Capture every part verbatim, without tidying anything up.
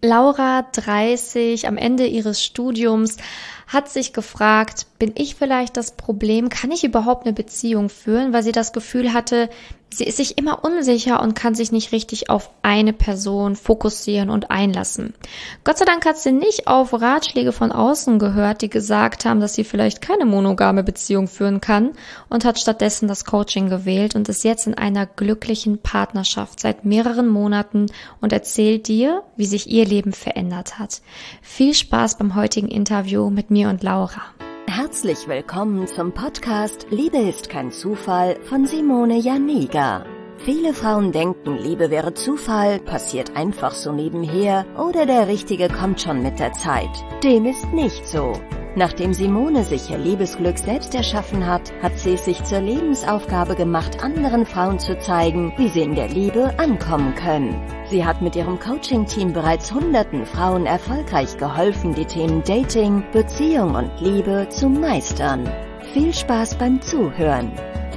Laura, dreißig, am Ende ihres Studiums, hat sich gefragt, bin ich vielleicht das Problem? Kann ich überhaupt eine Beziehung führen? Weil sie das Gefühl hatte, sie ist sich immer unsicher und kann sich nicht richtig auf eine Person fokussieren und einlassen. Gott sei Dank hat sie nicht auf Ratschläge von außen gehört, die gesagt haben, dass sie vielleicht keine monogame Beziehung führen kann, und hat stattdessen das Coaching gewählt und ist jetzt in einer glücklichen Partnerschaft seit mehreren Monaten und erzählt dir, wie sich ihr Leben verändert hat. Viel Spaß beim heutigen Interview mit mir und Laura. Herzlich willkommen zum Podcast Liebe ist kein Zufall von Simone Janiga. Viele Frauen denken, Liebe wäre Zufall, passiert einfach so nebenher oder der Richtige kommt schon mit der Zeit. Dem ist nicht so. Nachdem Simone sich ihr Liebesglück selbst erschaffen hat, hat sie es sich zur Lebensaufgabe gemacht, anderen Frauen zu zeigen, wie sie in der Liebe ankommen können. Sie hat mit ihrem Coaching-Team bereits hunderten Frauen erfolgreich geholfen, die Themen Dating, Beziehung und Liebe zu meistern. Viel Spaß beim Zuhören.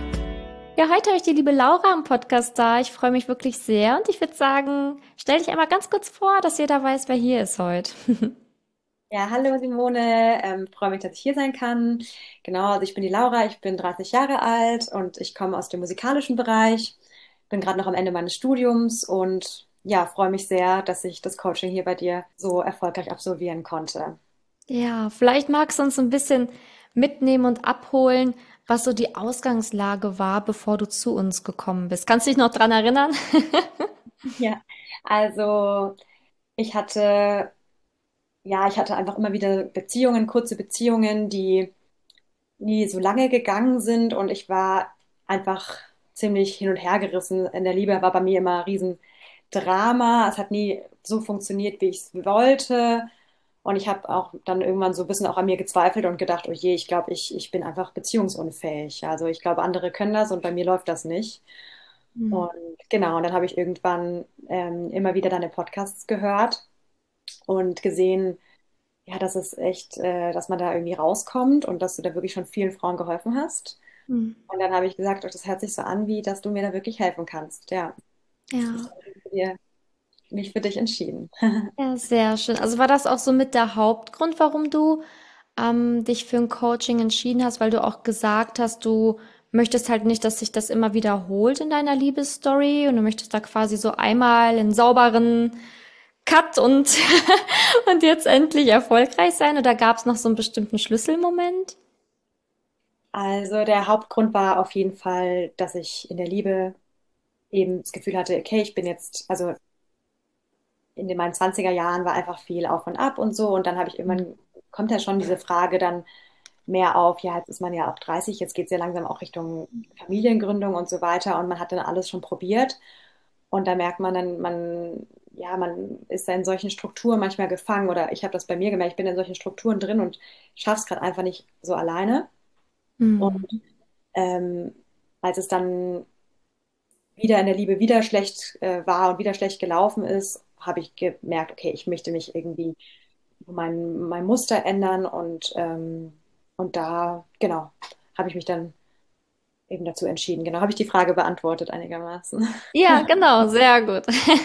Ja, heute habe ich die liebe Laura am Podcast da. Ich freue mich wirklich sehr und ich würde sagen, stell dich einmal ganz kurz vor, dass jeder weiß, wer hier ist heute. Ja, hallo Simone, ähm, freue mich, dass ich hier sein kann. Genau, also ich bin die Laura, ich bin dreißig Jahre alt und ich komme aus dem musikalischen Bereich, bin gerade noch am Ende meines Studiums und ja, freue mich sehr, dass ich das Coaching hier bei dir so erfolgreich absolvieren konnte. Ja, vielleicht magst du uns ein bisschen mitnehmen und abholen, was so die Ausgangslage war, bevor du zu uns gekommen bist. Kannst du dich noch dran erinnern? Ja, also ich hatte, ja, ich hatte einfach immer wieder Beziehungen, kurze Beziehungen, die nie so lange gegangen sind und ich war einfach ziemlich hin und her gerissen. In der Liebe war bei mir immer ein Riesendrama. Es hat nie so funktioniert, wie ich es wollte. Und ich habe auch dann irgendwann so ein bisschen auch an mir gezweifelt und gedacht, oh je, ich glaube, ich, ich bin einfach beziehungsunfähig. Also ich glaube, andere können das und bei mir läuft das nicht. Hm. Und genau, und dann habe ich irgendwann ähm, immer wieder deine Podcasts gehört und gesehen, ja, dass es echt, äh, dass man da irgendwie rauskommt und dass du da wirklich schon vielen Frauen geholfen hast. Hm. Und dann habe ich gesagt, oh, das hört sich so an, wie dass du mir da wirklich helfen kannst. Ja, Ja. dir, mich für dich entschieden. Ja, sehr schön. Also war das auch so mit der Hauptgrund, warum du ähm, dich für ein Coaching entschieden hast, weil du auch gesagt hast, du möchtest halt nicht, dass sich das immer wiederholt in deiner Liebesstory und du möchtest da quasi so einmal einen sauberen Cut und, und jetzt endlich erfolgreich sein, oder gab es noch so einen bestimmten Schlüsselmoment? Also der Hauptgrund war auf jeden Fall, dass ich in der Liebe eben das Gefühl hatte, okay, ich bin jetzt, also in den meinen zwanziger Jahren war einfach viel auf und ab und so. Und dann habe ich irgendwann, kommt ja schon diese Frage dann mehr auf, ja, jetzt ist man ja auch dreißig, jetzt geht es ja langsam auch Richtung Familiengründung und so weiter. Und man hat dann alles schon probiert. Und da merkt man dann, man, ja, man ist da in solchen Strukturen manchmal gefangen. Oder ich habe das bei mir gemerkt, ich bin in solchen Strukturen drin und schaffe es gerade einfach nicht so alleine. Und Hm. ähm, als es dann wieder in der Liebe wieder schlecht äh, war und wieder schlecht gelaufen ist, habe ich gemerkt, okay, ich möchte mich irgendwie mein, mein Muster ändern und, ähm, und da, genau, habe ich mich dann eben dazu entschieden. Genau, habe ich die Frage beantwortet einigermaßen. Ja, genau, sehr gut.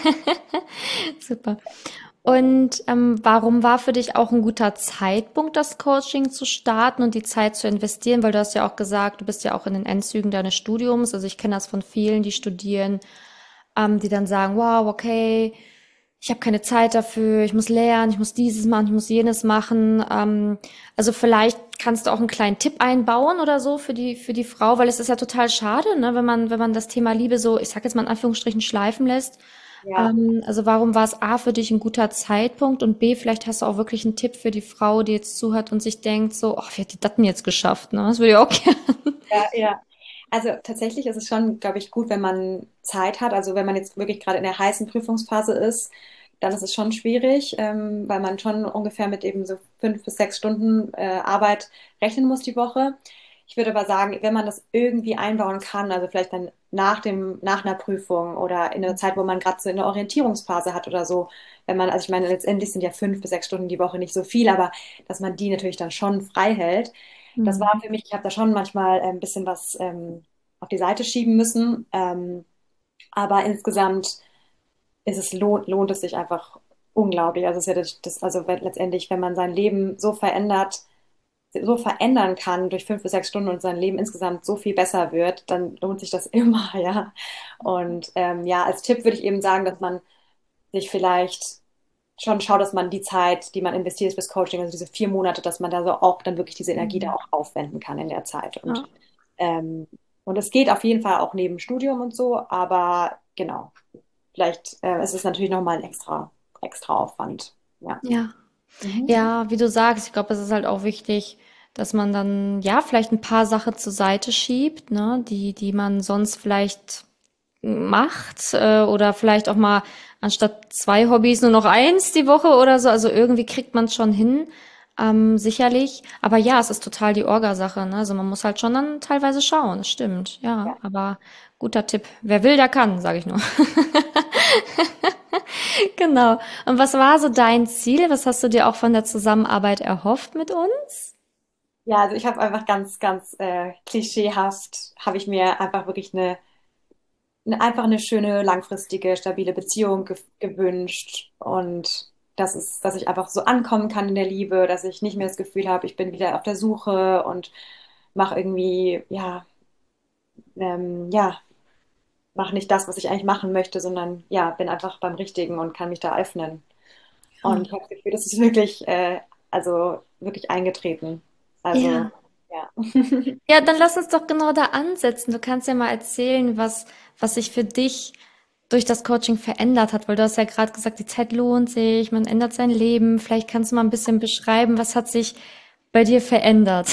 Super. Und ähm, warum war für dich auch ein guter Zeitpunkt, das Coaching zu starten und die Zeit zu investieren? Weil du hast ja auch gesagt, du bist ja auch in den Endzügen deines Studiums. Also ich kenne das von vielen, die studieren, ähm, die dann sagen, wow, okay, ich habe keine Zeit dafür, ich muss lernen, ich muss dieses machen, ich muss jenes machen. Ähm, also vielleicht kannst du auch einen kleinen Tipp einbauen oder so für die für die Frau, weil es ist ja total schade, ne, wenn man wenn man das Thema Liebe so, ich sag jetzt mal in Anführungsstrichen, schleifen lässt. Ja, Ähm, also warum war es A für dich ein guter Zeitpunkt und B, vielleicht hast du auch wirklich einen Tipp für die Frau, die jetzt zuhört und sich denkt so, ach, wie hat die das denn jetzt geschafft, ne? Das würde ich auch gerne. ja, ja. Also tatsächlich ist es schon, glaube ich, gut, wenn man Zeit hat. Also wenn man jetzt wirklich gerade in der heißen Prüfungsphase ist, dann ist es schon schwierig, ähm, weil man schon ungefähr mit eben so fünf bis sechs Stunden äh, Arbeit rechnen muss die Woche. Ich würde aber sagen, wenn man das irgendwie einbauen kann, also vielleicht dann nach dem, nach einer Prüfung oder in einer Zeit, wo man gerade so eine Orientierungsphase hat oder so, wenn man, also ich meine, letztendlich sind ja fünf bis sechs Stunden die Woche nicht so viel, aber dass man die natürlich dann schon frei hält. Das war Hm. für mich, ich habe da schon manchmal äh, ein bisschen was ähm, auf die Seite schieben müssen, ähm, aber insgesamt ist es lohnt, lohnt es sich einfach unglaublich. Also es ist ja das, das also wenn- letztendlich, wenn man sein Leben so verändert, so verändern kann durch fünf bis sechs Stunden und sein Leben insgesamt so viel besser wird, dann lohnt sich das immer, ja. Und ähm, ja, als Tipp würde ich eben sagen, dass man sich vielleicht schon schaut, dass man die Zeit, die man investiert fürs Coaching, also diese vier Monate, dass man da so auch dann wirklich diese Energie da Mhm. auch aufwenden kann in der Zeit. Und Ja. ähm, und es geht auf jeden Fall auch neben Studium und so, aber genau, vielleicht äh, ist es natürlich nochmal ein extra, extra Aufwand. Ja. Ja. Mhm. Ja, wie du sagst, ich glaube, es ist halt auch wichtig, dass man dann, ja, vielleicht ein paar Sachen zur Seite schiebt, ne, die, die man sonst vielleicht macht, äh, oder vielleicht auch mal anstatt zwei Hobbys nur noch eins die Woche oder so. Also irgendwie kriegt man es schon hin, ähm, sicherlich. Aber ja, es ist total die Orga-Sache, ne? Also man muss halt schon dann teilweise schauen, das stimmt, ja. Ja. Aber guter Tipp. Wer will, der kann, sage ich nur. Genau. Und was war so dein Ziel? Was hast du dir auch von der Zusammenarbeit erhofft mit uns? Ja, also ich habe einfach ganz, ganz äh, klischeehaft, habe ich mir einfach wirklich eine, eine, einfach eine schöne, langfristige, stabile Beziehung ge gewünscht. Und das ist, dass ich einfach so ankommen kann in der Liebe, dass ich nicht mehr das Gefühl habe, ich bin wieder auf der Suche und mache irgendwie, ja, ähm, ja, mache nicht das, was ich eigentlich machen möchte, sondern ja, bin einfach beim Richtigen und kann mich da öffnen. Und ich habe das Gefühl, das ist wirklich, äh, also wirklich eingetreten. Also, Ja. ja. Ja, dann lass uns doch genau da ansetzen. Du kannst ja mal erzählen, was, was sich für dich durch das Coaching verändert hat, weil du hast ja gerade gesagt, die Zeit lohnt sich, man ändert sein Leben. Vielleicht kannst du mal ein bisschen beschreiben, was hat sich bei dir verändert?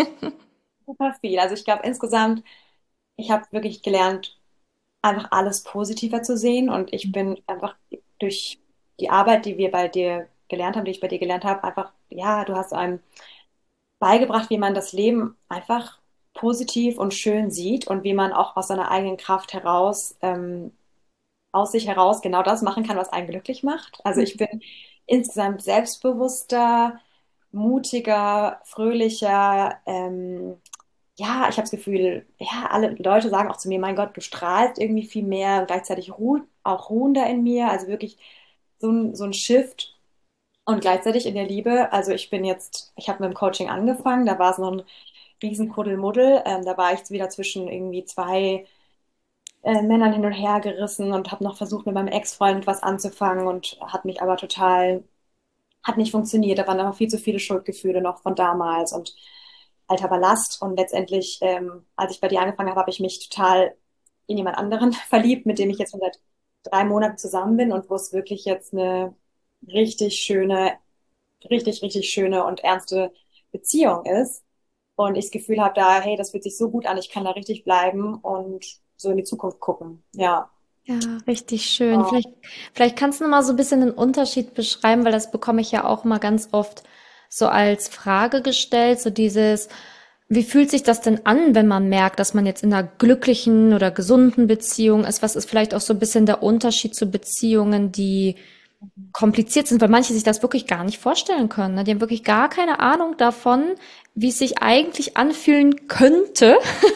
Super viel. Also ich glaube insgesamt, ich habe wirklich gelernt, einfach alles positiver zu sehen. Und ich bin einfach durch die Arbeit, die wir bei dir gelernt haben, die ich bei dir gelernt habe, einfach, ja, du hast einem beigebracht, wie man das Leben einfach positiv und schön sieht und wie man auch aus seiner eigenen Kraft heraus, ähm, aus sich heraus genau das machen kann, was einen glücklich macht. Also ich bin insgesamt selbstbewusster, mutiger, fröhlicher, ähm, ja, ich habe das Gefühl, ja, alle Leute sagen auch zu mir, mein Gott, du strahlst irgendwie viel mehr und gleichzeitig ruht auch Ruhen da in mir, also wirklich so ein, so ein Shift und gleichzeitig in der Liebe, also ich bin jetzt, ich habe mit dem Coaching angefangen, da war es noch ein riesen Kuddelmuddel, ähm, da war ich wieder zwischen irgendwie zwei äh, Männern hin und her gerissen und habe noch versucht, mit meinem Ex-Freund was anzufangen und hat mich aber total hat nicht funktioniert. Da waren aber viel zu viele Schuldgefühle noch von damals und alter Ballast. Und letztendlich, ähm, als ich bei dir angefangen habe, habe ich mich total in jemand anderen verliebt, mit dem ich jetzt schon seit drei Monaten zusammen bin und wo es wirklich jetzt eine richtig schöne, richtig, richtig schöne und ernste Beziehung ist. Und ich das Gefühl habe da, hey, das fühlt sich so gut an, ich kann da richtig bleiben und so in die Zukunft gucken. Ja. Ja, richtig schön. Vielleicht, vielleicht kannst du noch mal so ein bisschen den Unterschied beschreiben, weil das bekomme ich ja auch immer ganz oft so als Frage gestellt, so dieses, wie fühlt sich das denn an, wenn man merkt, dass man jetzt in einer glücklichen oder gesunden Beziehung ist? Was ist vielleicht auch so ein bisschen der Unterschied zu Beziehungen, die kompliziert sind, weil manche sich das wirklich gar nicht vorstellen können, ne? Die haben wirklich gar keine Ahnung davon, wie es sich eigentlich anfühlen könnte.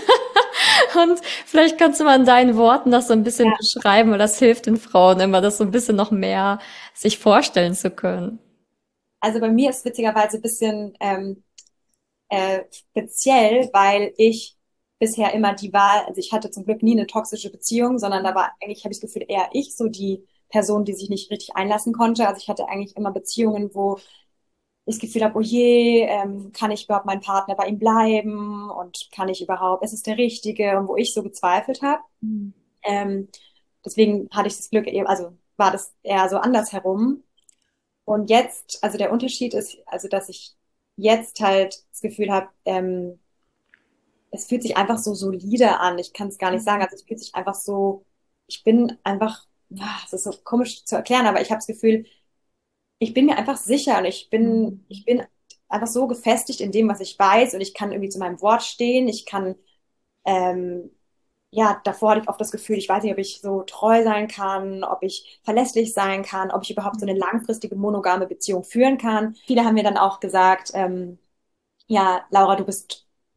Und vielleicht kannst du mal in deinen Worten das so ein bisschen Ja. beschreiben, weil das hilft den Frauen immer, das so ein bisschen noch mehr sich vorstellen zu können. Also bei mir ist witzigerweise ein bisschen ähm, äh, speziell, weil ich bisher immer die war, also ich hatte zum Glück nie eine toxische Beziehung, sondern da war eigentlich, habe ich das Gefühl, eher ich so die Person, die sich nicht richtig einlassen konnte. Also ich hatte eigentlich immer Beziehungen, wo ich das Gefühl habe, oh je, ähm, kann ich überhaupt mein Partner bei ihm bleiben und kann ich überhaupt, ist es der Richtige? Und wo ich so gezweifelt habe. Mhm. Ähm, deswegen hatte ich das Glück, eben, also war das eher so andersherum. Und jetzt, also der Unterschied ist, also dass ich jetzt halt das Gefühl habe, ähm, es fühlt sich einfach so solide an. Ich kann es gar nicht sagen. Also es fühlt sich einfach so, ich bin einfach, ah, es ist so komisch zu erklären, aber ich habe das Gefühl, ich bin mir einfach sicher und ich bin, ich bin einfach so gefestigt in dem, was ich weiß und ich kann irgendwie zu meinem Wort stehen. Ich kann, ähm, ja, davor hatte ich oft das Gefühl, ich weiß nicht, ob ich so treu sein kann, ob ich verlässlich sein kann, ob ich überhaupt so eine langfristige monogame Beziehung führen kann. Viele haben mir dann auch gesagt, ähm, ja, Laura, du bist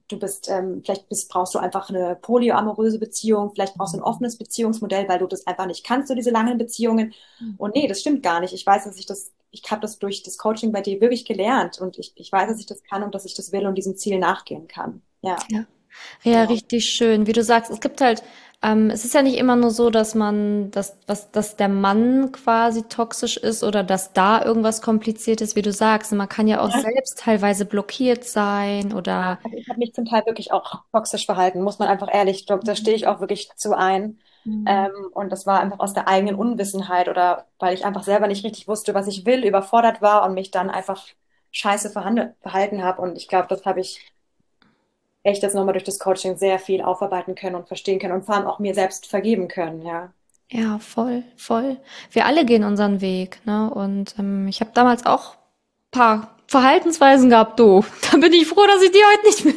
du bist, ähm, vielleicht bist, brauchst du einfach eine polyamoröse Beziehung, vielleicht brauchst du ein offenes Beziehungsmodell, weil du das einfach nicht kannst, so diese langen Beziehungen. Und nee, das stimmt gar nicht. Ich weiß, dass ich das, ich habe das durch das Coaching bei dir wirklich gelernt und ich, ich weiß, dass ich das kann und dass ich das will und diesem Ziel nachgehen kann. Ja, Ja. Ja, genau. richtig schön. Wie du sagst, es gibt halt, ähm, es ist ja nicht immer nur so, dass man, dass, was, dass der Mann quasi toxisch ist oder dass da irgendwas kompliziert ist, wie du sagst. Man kann ja auch Ja. selbst teilweise blockiert sein oder, Also ich habe mich zum Teil wirklich auch toxisch verhalten, muss man einfach ehrlich, ich glaub, da stehe ich auch wirklich zu ein. Mhm. Ähm, und das war einfach aus der eigenen Unwissenheit oder weil ich einfach selber nicht richtig wusste, was ich will, überfordert war und mich dann einfach scheiße verhandelt, verhalten habe. Und ich glaube, das habe ich echt jetzt nochmal durch das Coaching sehr viel aufarbeiten können und verstehen können und vor allem auch mir selbst vergeben können, ja. ja, voll, voll. Wir alle gehen unseren Weg, ne? Und ähm, ich habe damals auch paar Verhaltensweisen gehabt, du. Da bin ich froh, dass ich die heute nicht mehr.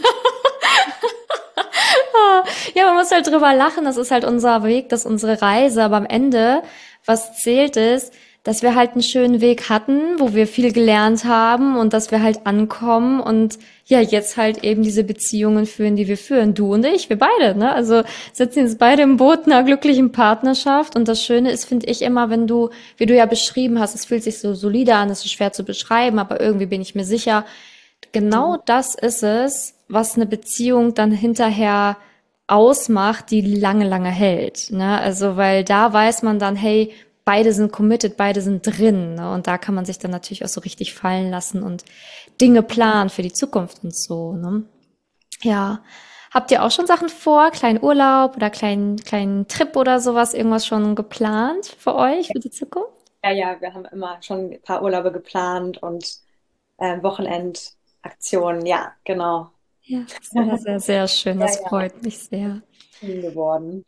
Ja, man muss halt drüber lachen. Das ist halt unser Weg, das ist unsere Reise. Aber am Ende, was zählt ist, dass wir halt einen schönen Weg hatten, wo wir viel gelernt haben und dass wir halt ankommen und ja, jetzt halt eben diese Beziehungen führen, die wir führen. Du und ich, wir beide, ne? Also sitzen jetzt beide im Boot einer glücklichen Partnerschaft. Und das Schöne ist, finde ich immer, wenn du, wie du ja beschrieben hast, es fühlt sich so solide an, es ist schwer zu beschreiben, aber irgendwie bin ich mir sicher, genau Mhm. das ist es, was eine Beziehung dann hinterher ausmacht, die lange, lange hält. Ne? Also, weil da weiß man dann, hey, beide sind committed, beide sind drin. Ne? Und da kann man sich dann natürlich auch so richtig fallen lassen und Dinge planen für die Zukunft und so. Ne? Ja. Habt ihr auch schon Sachen vor? Kleinen Urlaub oder kleinen, kleinen Trip oder sowas? Irgendwas schon geplant für euch, für die Zukunft? Ja, ja, wir haben immer schon ein paar Urlaube geplant und äh, Wochenendaktionen, ja, genau. Ja, sehr, sehr, sehr schön. Ja, Das ja, freut mich sehr. Team geworden.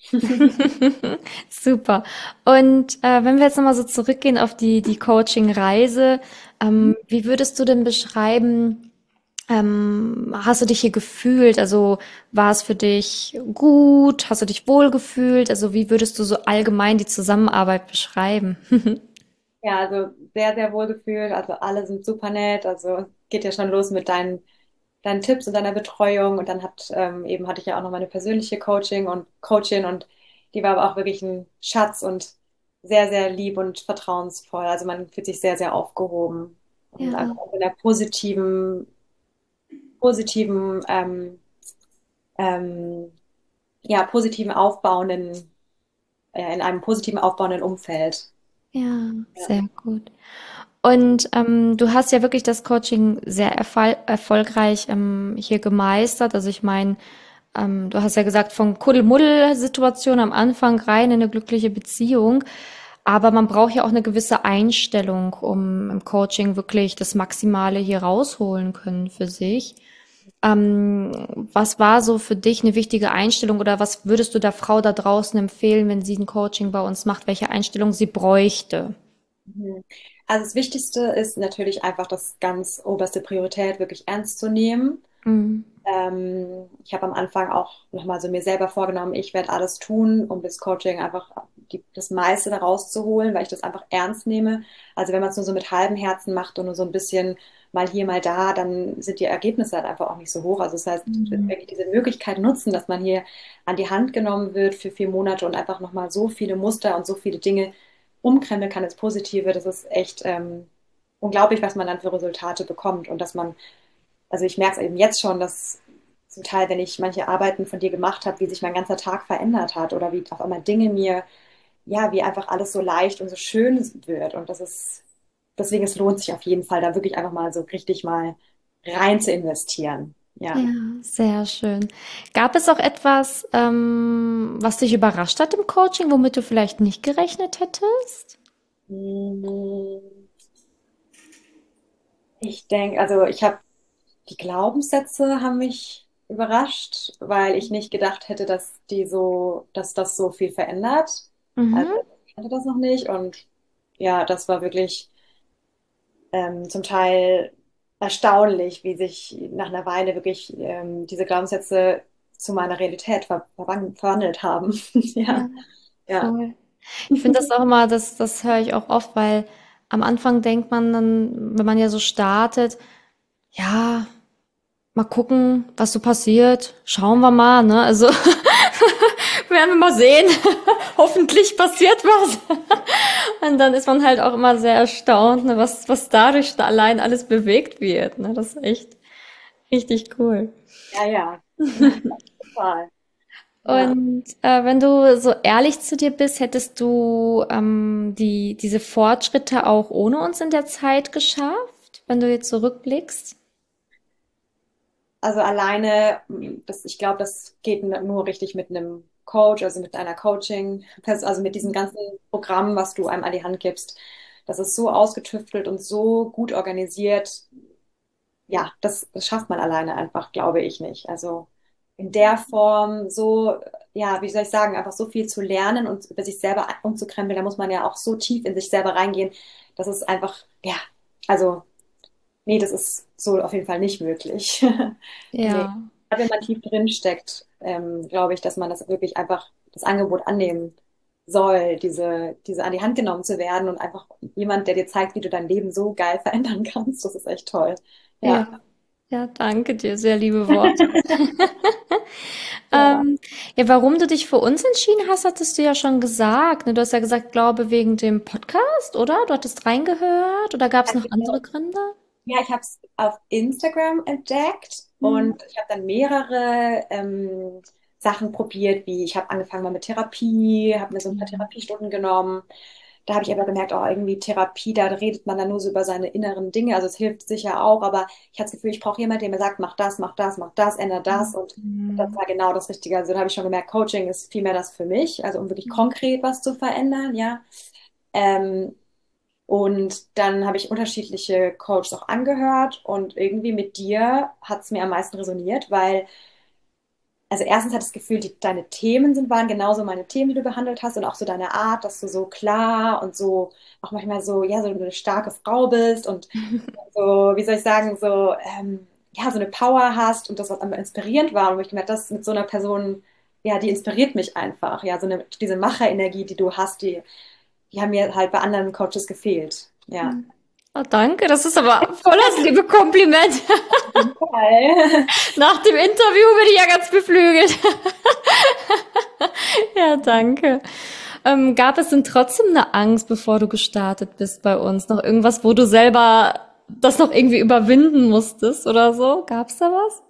Super. Und äh, wenn wir jetzt nochmal so zurückgehen auf die, die Coaching-Reise, ähm, wie würdest du denn beschreiben, ähm, hast du dich hier gefühlt? Also war es für dich gut? Hast du dich wohl gefühlt? Also wie würdest du so allgemein die Zusammenarbeit beschreiben? Ja, also sehr, sehr wohl gefühlt. Also alle sind super nett. Also es geht ja schon los mit deinen, deinen Tipps und deiner Betreuung. Und dann hat ähm, eben hatte ich ja auch noch meine persönliche Coaching und Coachin und die war aber auch wirklich ein Schatz und sehr, sehr lieb und vertrauensvoll. Also man fühlt sich sehr, sehr aufgehoben und einfach Ja, auch in einer positiven, positiven, ähm, ähm, ja, positiven aufbauenden, äh, in einem positiven aufbauenden Umfeld. ja, Ja. sehr gut. Und ähm, du hast ja wirklich das Coaching sehr erfol erfolgreich ähm, hier gemeistert. Also ich meine, ähm, du hast ja gesagt, von Kuddelmuddel-Situation am Anfang rein in eine glückliche Beziehung. Aber man braucht ja auch eine gewisse Einstellung, um im Coaching wirklich das Maximale hier rausholen können für sich. Ähm, was war so für dich eine wichtige Einstellung oder was würdest du der Frau da draußen empfehlen, wenn sie ein Coaching bei uns macht, welche Einstellung sie bräuchte? Mhm. Also das Wichtigste ist natürlich einfach das ganz oberste Priorität wirklich ernst zu nehmen. Mhm. Ähm, ich habe am Anfang auch nochmal so mir selber vorgenommen, ich werde alles tun, um das Coaching einfach die, das meiste daraus zu holen, weil ich das einfach ernst nehme. Also wenn man es nur so mit halbem Herzen macht und nur so ein bisschen mal hier, mal da, dann sind die Ergebnisse halt einfach auch nicht so hoch. Also das heißt, Mhm. wirklich diese Möglichkeit nutzen, dass man hier an die Hand genommen wird für vier Monate und einfach nochmal so viele Muster und so viele Dinge umkrempeln kann ins Positive, das ist echt ähm, unglaublich, was man dann für Resultate bekommt und dass man also ich merke es eben jetzt schon, dass zum Teil, wenn ich manche Arbeiten von dir gemacht habe, wie sich mein ganzer Tag verändert hat oder wie auf einmal Dinge mir, ja, wie einfach alles so leicht und so schön wird. Und das ist, deswegen es lohnt sich auf jeden Fall, da wirklich einfach mal so richtig mal rein zu investieren. Ja. Ja, sehr schön. Gab es auch etwas, ähm, was dich überrascht hat im Coaching, womit du vielleicht nicht gerechnet hättest? Ich denke, also ich habe die Glaubenssätze haben mich überrascht, weil ich nicht gedacht hätte, dass die so, dass das so viel verändert. Also Mhm. ich kannte das noch nicht und ja, das war wirklich ähm, zum Teil erstaunlich, wie sich nach einer Weile wirklich ähm, diese Glaubenssätze zu meiner Realität ver verwand- verwandelt haben. Ja, Ja, ja. voll. Ich finde das auch immer, das, das höre ich auch oft, weil am Anfang denkt man dann, wenn man ja so startet, ja, mal gucken, was so passiert. Schauen wir mal, ne? Also werden wir mal sehen. Hoffentlich passiert was. Und dann ist man halt auch immer sehr erstaunt, ne, was, was dadurch da allein alles bewegt wird. Ne? Das ist echt richtig cool. Ja, ja, total. Ja. Und äh, wenn du so ehrlich zu dir bist, hättest du ähm, die, diese Fortschritte auch ohne uns in der Zeit geschafft, wenn du jetzt zurückblickst? Also alleine, das, ich glaube, das geht nur richtig mit einem Coach, also mit einer Coaching, also mit diesem ganzen Programm, was du einem an die Hand gibst. Das ist so ausgetüftelt und so gut organisiert. Ja, das, das schafft man alleine einfach, glaube ich nicht. Also in der Form so, ja, wie soll ich sagen, einfach so viel zu lernen und über sich selber umzukrempeln, da muss man ja auch so tief in sich selber reingehen. Das ist einfach, ja, also, nee, das ist so auf jeden Fall nicht möglich. Nee. Ja, Gerade wenn man tief drin steckt, ähm, glaube ich, dass man das wirklich einfach das Angebot annehmen soll, diese, diese an die Hand genommen zu werden und einfach jemand, der dir zeigt, wie du dein Leben so geil verändern kannst. Das ist echt toll. Ja. ja, ja, danke dir, sehr liebe Worte. Ja. Ähm, ja, warum du dich für uns entschieden hast, hattest du ja schon gesagt. Ne? Du hast ja gesagt, glaube wegen dem Podcast, oder? Du hattest reingehört oder gab es noch andere Gründe? Ja, ich habe es auf Instagram entdeckt Hm. und ich habe dann mehrere ähm, Sachen probiert, wie ich habe angefangen mal mit Therapie, habe mir so ein paar Therapiestunden genommen. Da habe ich aber gemerkt, oh, irgendwie Therapie, da redet man dann nur so über seine inneren Dinge. Also es hilft sicher auch, aber ich hatte das Gefühl, ich brauche jemanden, der mir sagt, mach das, mach das, mach das, ändere das. Und das Hm. war genau das Richtige. Also da habe ich schon gemerkt, Coaching ist viel mehr das für mich, also um wirklich konkret was zu verändern, ja. Ähm, und dann habe ich unterschiedliche Coaches auch angehört und irgendwie mit dir hat es mir am meisten resoniert, weil, also erstens hatte ich das Gefühl, die, deine Themen sind, waren genauso meine Themen, die du behandelt hast und auch so deine Art, dass du so klar und so, auch manchmal so, ja, so eine starke Frau bist und so, wie soll ich sagen, so, ähm, ja, so eine Power hast und das was einfach inspirierend war und wo ich gemerkt, das mit so einer Person, ja, die inspiriert mich einfach, ja, so eine, diese Macherenergie, die du hast, die, die haben mir halt bei anderen Coaches gefehlt, ja. Oh, danke, das ist aber voll das liebe Kompliment. Geil. Nach dem Interview bin ich ja ganz beflügelt. Ja, danke. Ähm, gab es denn trotzdem eine Angst, bevor du gestartet bist bei uns? Noch irgendwas, wo du selber das noch irgendwie überwinden musstest oder so? Gab's da was?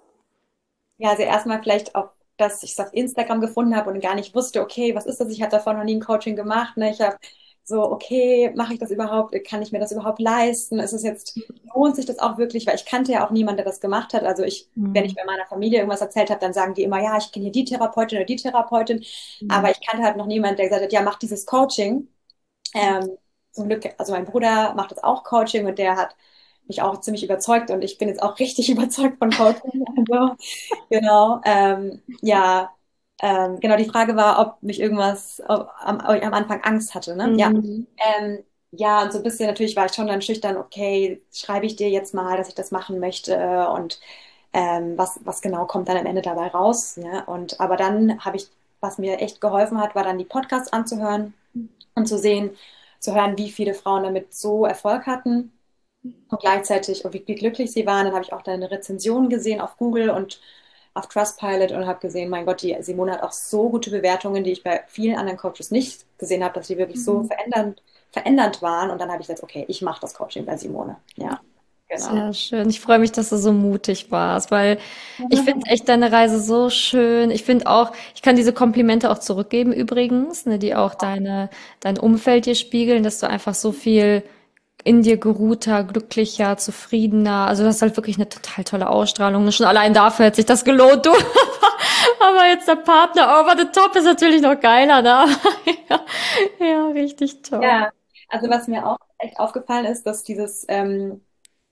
Ja, also erstmal vielleicht auch, dass ich es auf Instagram gefunden habe und gar nicht wusste, okay, was ist das? Ich habe davor noch nie ein Coaching gemacht. Ne? Ich habe so, okay, mache ich das überhaupt? Kann ich mir das überhaupt leisten? Ist es jetzt, lohnt sich das auch wirklich? Weil ich kannte ja auch niemanden, der das gemacht hat. Also ich, wenn ich Hm. bei meiner Familie irgendwas erzählt habe, dann sagen die immer, ja, ich kenne hier die Therapeutin oder die Therapeutin. Aber ich kannte halt noch niemanden, der gesagt hat, ja, mach dieses Coaching. Ähm, zum Glück, also mein Bruder macht das auch Coaching und der hat mich auch ziemlich überzeugt und ich bin jetzt auch richtig überzeugt von Coaching. Also, genau. Ähm, ja, ähm, genau, die Frage war, ob mich irgendwas ob, am, ob ich am Anfang Angst hatte, ne? Ja. Mhm. Ähm, ja, und so ein bisschen natürlich war ich schon dann schüchtern, okay, schreibe ich dir jetzt mal, dass ich das machen möchte und ähm, was, was genau kommt dann am Ende dabei raus. Ne? Und aber dann habe ich, was mir echt geholfen hat, war dann die Podcasts anzuhören und zu sehen, zu hören, wie viele Frauen damit so Erfolg hatten und gleichzeitig, und wie, wie glücklich sie waren. Dann habe ich auch deine Rezensionen gesehen auf Google und auf Trustpilot und habe gesehen, mein Gott, die Simone hat auch so gute Bewertungen, die ich bei vielen anderen Coaches nicht gesehen habe, dass die wirklich so verändernd, verändernd waren. Und dann habe ich gesagt, okay, ich mache das Coaching bei Simone. Ja, genau. Sehr schön. Ich freue mich, dass du so mutig warst, weil ich finde echt deine Reise so schön. Ich finde auch, ich kann diese Komplimente auch zurückgeben übrigens, ne, die auch deine, dein Umfeld dir spiegeln, dass du einfach so viel in dir geruhter, glücklicher, zufriedener, also du hast halt wirklich eine total tolle Ausstrahlung. Schon allein dafür hat sich das gelohnt, du. Aber jetzt der Partner over the top ist natürlich noch geiler, ne? Ja, ja, richtig toll. Ja, also was mir auch echt aufgefallen ist, dass dieses, ähm,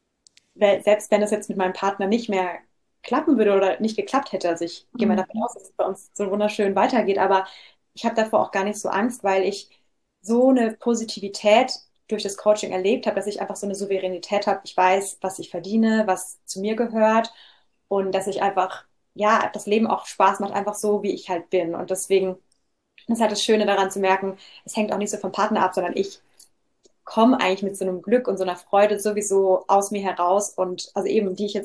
weil selbst wenn es jetzt mit meinem Partner nicht mehr klappen würde oder nicht geklappt hätte, also ich gehe mal davon Mhm. aus, dass es bei uns so wunderschön weitergeht, aber ich habe davor auch gar nicht so Angst, weil ich so eine Positivität durch das Coaching erlebt habe, dass ich einfach so eine Souveränität habe. Ich weiß, was ich verdiene, was zu mir gehört und dass ich einfach, ja, das Leben auch Spaß macht, einfach so, wie ich halt bin. Und deswegen ist halt das Schöne daran zu merken, es hängt auch nicht so vom Partner ab, sondern ich komme eigentlich mit so einem Glück und so einer Freude sowieso aus mir heraus und also eben, die ich jetzt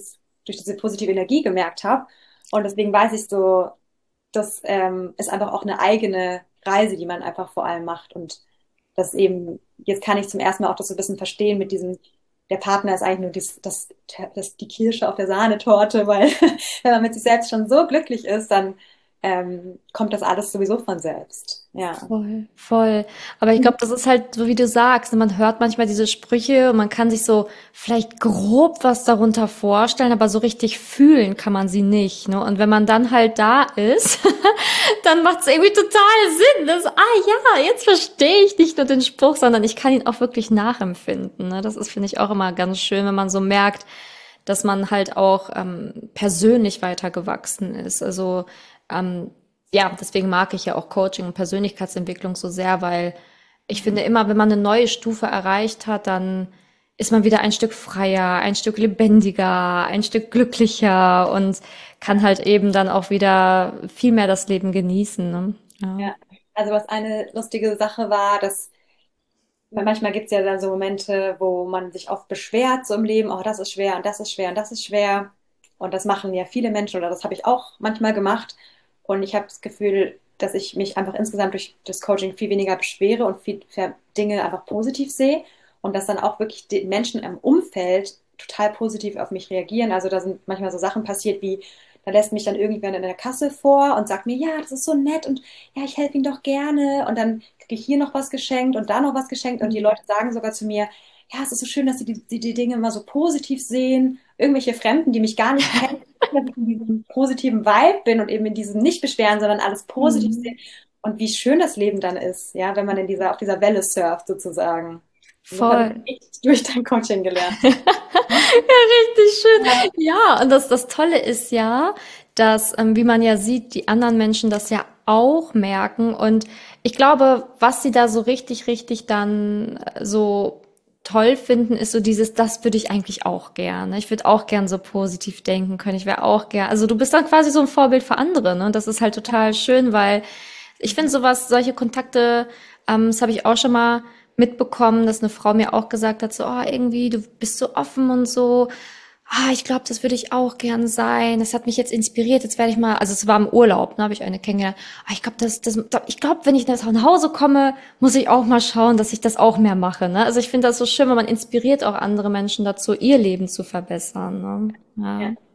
durch diese positive Energie gemerkt habe. Und deswegen weiß ich so, das ähm, ist einfach auch eine eigene Reise, die man einfach vor allem macht. Und das eben, jetzt kann ich zum ersten Mal auch das so ein bisschen verstehen mit diesem, der Partner ist eigentlich nur dies, das, das, die Kirsche auf der Sahnetorte, weil wenn man mit sich selbst schon so glücklich ist, dann ähm, kommt das alles sowieso von selbst. Ja. Voll, voll. Aber ich glaube, das ist halt so, wie du sagst, ne, man hört manchmal diese Sprüche und man kann sich so vielleicht grob was darunter vorstellen, aber so richtig fühlen kann man sie nicht, ne? Und wenn man dann halt da ist, dann macht es irgendwie total Sinn. Das, ah ja, jetzt verstehe ich nicht nur den Spruch, sondern ich kann ihn auch wirklich nachempfinden, ne? Das ist, finde ich, auch immer ganz schön, wenn man so merkt, dass man halt auch ähm, persönlich weitergewachsen ist. Also ähm, ja, deswegen mag ich ja auch Coaching und Persönlichkeitsentwicklung so sehr, weil ich finde immer, wenn man eine neue Stufe erreicht hat, dann ist man wieder ein Stück freier, ein Stück lebendiger, ein Stück glücklicher und kann halt eben dann auch wieder viel mehr das Leben genießen, ne? Ja. Ja. Also was eine lustige Sache war, dass weil manchmal gibt es ja dann so Momente, wo man sich oft beschwert so im Leben, oh, das ist schwer und das ist schwer und das ist schwer. Und das machen ja viele Menschen oder das habe ich auch manchmal gemacht. Und ich habe das Gefühl, dass ich mich einfach insgesamt durch das Coaching viel weniger beschwere und viel mehr Dinge einfach positiv sehe. Und dass dann auch wirklich die Menschen im Umfeld total positiv auf mich reagieren. Also da sind manchmal so Sachen passiert wie, da lässt mich dann irgendwer in der Kasse vor und sagt mir, ja, das ist so nett und ja, ich helfe Ihnen doch gerne. Und dann kriege ich hier noch was geschenkt und da noch was geschenkt. Und die Leute sagen sogar zu mir, ja, es ist so schön, dass Sie die, die, die Dinge immer so positiv sehen. Irgendwelche Fremden, die mich gar nicht kennen, dass ich in diesem positiven Vibe bin und eben in diesem nicht beschweren, sondern alles positiv Mhm. sehen. Und wie schön das Leben dann ist, ja, wenn man in dieser, auf dieser Welle surft sozusagen. Und das habe ich Voll. echt durch dein Coaching gelernt. Richtig Ja, schön. Ja, und das, das Tolle ist ja, dass, ähm, wie man ja sieht, die anderen Menschen das ja auch merken. Und ich glaube, was sie da so richtig, richtig dann äh, so toll finden, ist so dieses, das würde ich eigentlich auch gerne. Ich würde auch gern so positiv denken können. Ich wäre auch gern, also du bist dann quasi so ein Vorbild für andere, ne? Und das ist halt total schön, weil ich finde sowas, solche Kontakte, ähm, das habe ich auch schon mal mitbekommen, dass eine Frau mir auch gesagt hat, so, oh, irgendwie, du bist so offen und so. Ah, ich glaube, das würde ich auch gern sein. Das hat mich jetzt inspiriert. Jetzt werde ich mal, also es war im Urlaub, ne, habe ich eine kennengelernt. Ah, ich glaube, das, das, ich glaube, wenn ich nach Hause komme, muss ich auch mal schauen, dass ich das auch mehr mache. Ne? Also ich finde das so schön, weil man inspiriert auch andere Menschen dazu, ihr Leben zu verbessern. Ne? Ja. ja.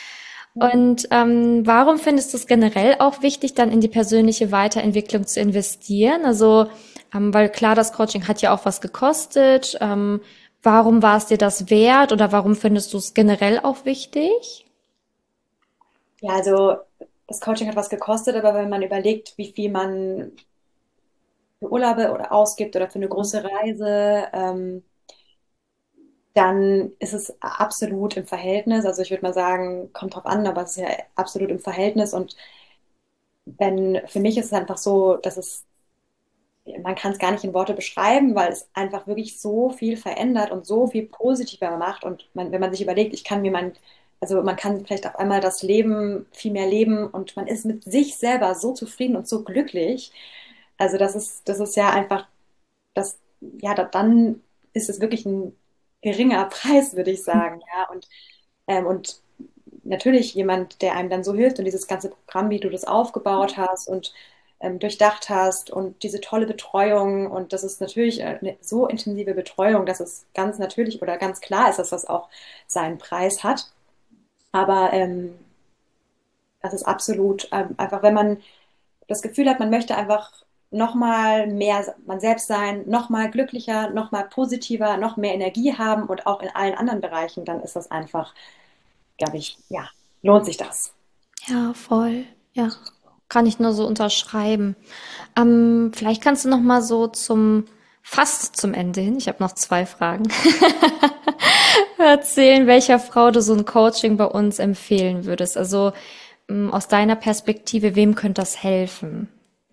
Und ähm, warum findest du es generell auch wichtig, dann in die persönliche Weiterentwicklung zu investieren? Also, ähm, weil klar, das Coaching hat ja auch was gekostet. Ähm, warum war es dir das wert oder warum findest du es generell auch wichtig? Ja, also das Coaching hat was gekostet, aber wenn man überlegt, wie viel man für Urlaube oder ausgibt oder für eine große Reise, ähm, dann ist es absolut im Verhältnis. Also ich würde mal sagen, kommt drauf an, aber es ist ja absolut im Verhältnis. Und wenn für mich ist es einfach so, dass es, man kann es gar nicht in Worte beschreiben, weil es einfach wirklich so viel verändert und so viel positiver macht. Und man, wenn man sich überlegt, ich kann mir mein, also man kann vielleicht auf einmal das Leben viel mehr leben und man ist mit sich selber so zufrieden und so glücklich. Also das ist, das ist ja einfach das, ja, da, dann ist es wirklich ein geringer Preis, würde ich sagen, ja. Und, ähm, und natürlich jemand, der einem dann so hilft und dieses ganze Programm, wie du das aufgebaut hast und ähm, durchdacht hast und diese tolle Betreuung und das ist natürlich äh, eine so intensive Betreuung, dass es ganz natürlich oder ganz klar ist, dass das auch seinen Preis hat. Aber ähm, das ist absolut ähm, einfach, wenn man das Gefühl hat, man möchte einfach noch mal mehr man selbst sein, noch mal glücklicher, noch mal positiver, noch mehr Energie haben und auch in allen anderen Bereichen, dann ist das einfach, glaube ich, ja, lohnt sich das. Ja, voll. Ja, kann ich nur so unterschreiben. Ähm, vielleicht kannst du noch mal so zum fast zum Ende hin. Ich habe noch zwei Fragen. Erzählen, welcher Frau du so ein Coaching bei uns empfehlen würdest. Also ähm, aus deiner Perspektive, wem könnte das helfen?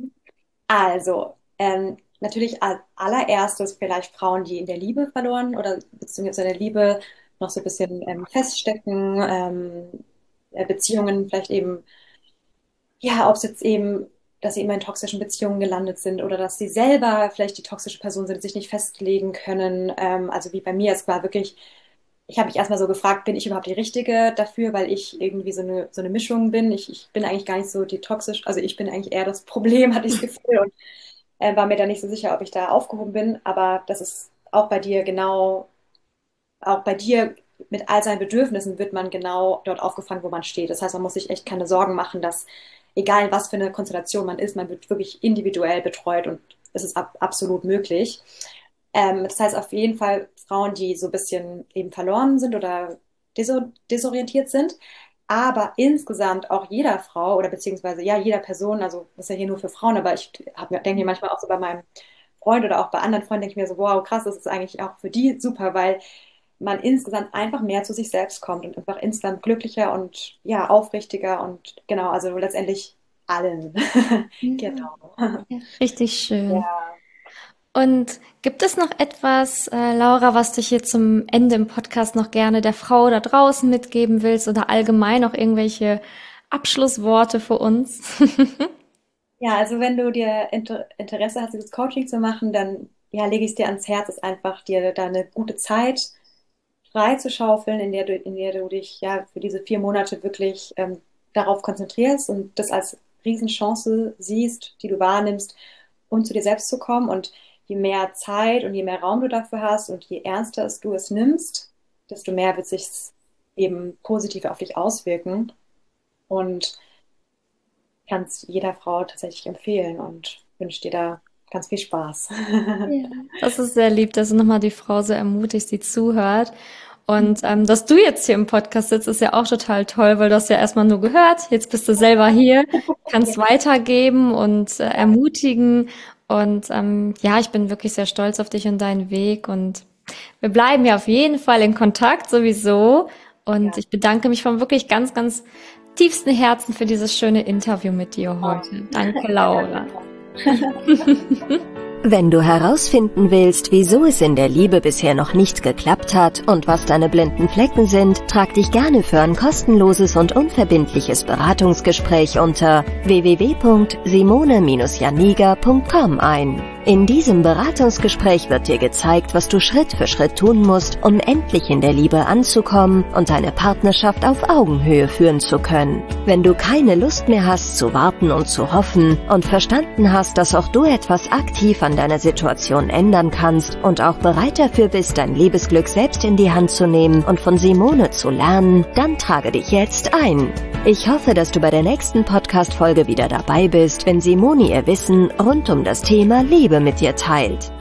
Also, ähm, natürlich als allererstes vielleicht Frauen, die in der Liebe verloren oder beziehungsweise in der Liebe noch so ein bisschen ähm, feststecken, ähm, äh, Beziehungen vielleicht eben ja, ob es jetzt eben, dass sie immer in toxischen Beziehungen gelandet sind oder dass sie selber vielleicht die toxische Person sind, sich nicht festlegen können. Ähm, also wie bei mir, es war wirklich, ich habe mich erstmal so gefragt, bin ich überhaupt die Richtige dafür, weil ich irgendwie so eine, so eine Mischung bin. Ich, ich bin eigentlich gar nicht so die toxisch, also ich bin eigentlich eher das Problem, hatte ich das Gefühl, und äh, war mir da nicht so sicher, ob ich da aufgehoben bin. Aber das ist auch bei dir genau, auch bei dir mit all seinen Bedürfnissen wird man genau dort aufgefangen, wo man steht. Das heißt, man muss sich echt keine Sorgen machen, dass egal was für eine Konstellation man ist, man wird wirklich individuell betreut, und es ist ab, absolut möglich. Ähm, das heißt auf jeden Fall Frauen, die so ein bisschen eben verloren sind oder deso desorientiert sind, aber insgesamt auch jeder Frau oder beziehungsweise ja jeder Person, also das ist ja hier nur für Frauen, aber ich hab, denke mir manchmal auch so bei meinem Freund oder auch bei anderen Freunden, denke ich mir so, wow, krass, das ist eigentlich auch für die super, weil man insgesamt einfach mehr zu sich selbst kommt und einfach insgesamt glücklicher und ja, aufrichtiger und genau, also letztendlich allen. Ja, Genau. ja, richtig schön. Ja. Und gibt es noch etwas, äh, Laura, was du hier zum Ende im Podcast noch gerne der Frau da draußen mitgeben willst oder allgemein noch irgendwelche Abschlussworte für uns? Ja, also wenn du dir Inter Interesse hast, dieses Coaching zu machen, dann ja, lege ich es dir ans Herz, ist einfach dir da eine gute Zeit frei zu schaufeln, in der du, in der du dich ja für diese vier Monate wirklich ähm, darauf konzentrierst und das als Riesenchance siehst, die du wahrnimmst, um zu dir selbst zu kommen. Und je mehr Zeit und je mehr Raum du dafür hast und je ernster es du es nimmst, desto mehr wird sich eben positiv auf dich auswirken. Und kann es jeder Frau tatsächlich empfehlen und wünsche dir da ganz viel Spaß. Ja, das ist sehr lieb, dass du nochmal die Frau so ermutigst, die zuhört. Und ähm, dass du jetzt hier im Podcast sitzt, ist ja auch total toll, weil du hast ja erstmal nur gehört, jetzt bist du selber hier, kannst weitergeben und äh, ermutigen. Und ähm, ja, ich bin wirklich sehr stolz auf dich und deinen Weg. Und wir bleiben ja auf jeden Fall in Kontakt sowieso. Und Ja. ich bedanke mich vom wirklich ganz, ganz tiefsten Herzen für dieses schöne Interview mit dir heute. Danke, Laura. Wenn du herausfinden willst, wieso es in der Liebe bisher noch nicht geklappt hat und was deine blinden Flecken sind, trag dich gerne für ein kostenloses und unverbindliches Beratungsgespräch unter w w w punkt simone janiga punkt com ein. In diesem Beratungsgespräch wird dir gezeigt, was du Schritt für Schritt tun musst, um endlich in der Liebe anzukommen und deine Partnerschaft auf Augenhöhe führen zu können. Wenn du keine Lust mehr hast zu warten und zu hoffen und verstanden hast, dass auch du etwas aktiv an deiner Situation ändern kannst und auch bereit dafür bist, dein Liebesglück selbst in die Hand zu nehmen und von Simone zu lernen, dann trage dich jetzt ein. Ich hoffe, dass du bei der nächsten Podcast-Folge wieder dabei bist, wenn Simone ihr Wissen rund um das Thema Liebe mit dir teilt.